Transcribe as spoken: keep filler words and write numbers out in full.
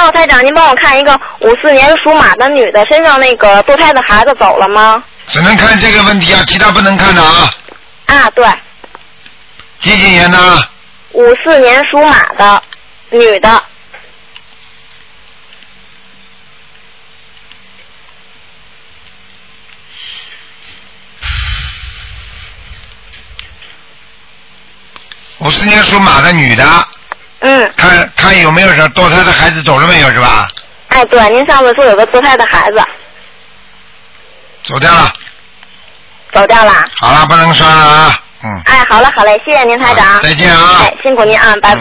后台长，您帮我看一个五四年属马的女的身上那个堕胎的孩子走了吗？ 只能看这个问题啊，其他不能看的啊。 啊，对。 几几年呢？ 五四年属马的女的。 五四年属马的女的。 嗯。 看看有没有什么堕胎的孩子走了没有是吧？ 哎，对，您上次说有个堕胎的孩子。 走掉了。 走掉了。 好了，不能算了啊。嗯。 哎，好了好嘞，谢谢您台长。 再见啊。 哎，辛苦您啊，拜拜。